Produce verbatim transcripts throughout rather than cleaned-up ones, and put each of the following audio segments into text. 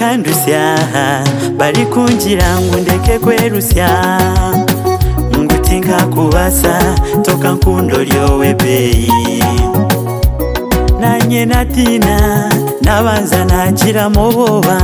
bakandusya bari kungira ngo ndeke kwerusya ngutinka kubasa toka nkundo lyowe beyi nanye natina nabanza nakira muboba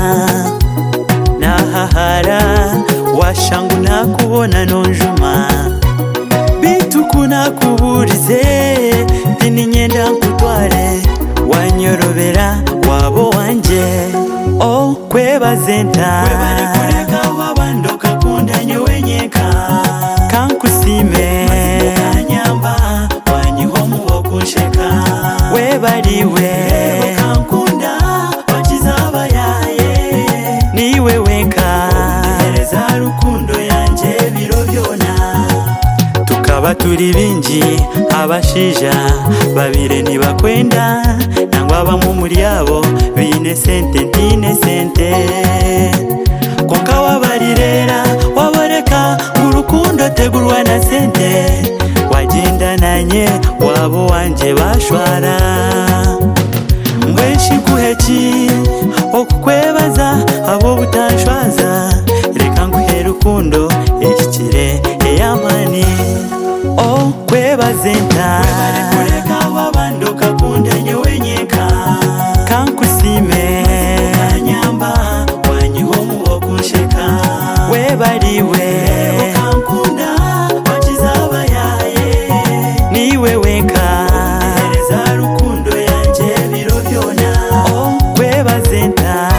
nahahara washangu nakubona nonjuma bituku nakuburize tini nyenda nkutware wanyorobera wabo wanje oh kwebazenta kwebare kureka wabandoka kundanye wenyeka kankusime kanyamba wanyiho mubo kunsheka webariwe kankunda wakizaba yaye niwe weka ereza rukundo yanje biro byona tukaba turi binji abashija babire nibakwenda nangwa bamwe muri abo bine sente ntine sente konka wabarirera waboreka urukundo tegurwa na sente wagenda nanye wabo wanje bashwara mweshi kuheki okukwebaza abo butanshwaza reka nguhe rukundo ekikire eyamani oh kwebazenta kureka wabandoka kundanye wenyeka kankusime kanyamba wanyiho mubo kunsheka webariwe kankunda wakizaba yaye niwe weka ereza rukundo yanje biro byona oh kwebazenta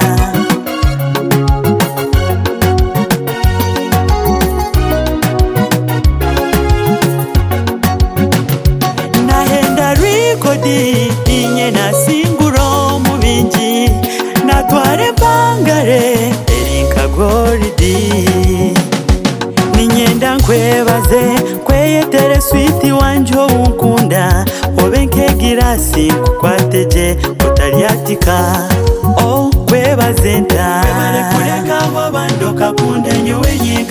kodi inye na singuro mubinji natware pangare erinka goridi ninyenda nkwebaze kweyetere switi wanjo ukunda obenke girasi kukwateje utaliatika oh kwebazenta kwebare kureka wabandoka kundenyo wenyeka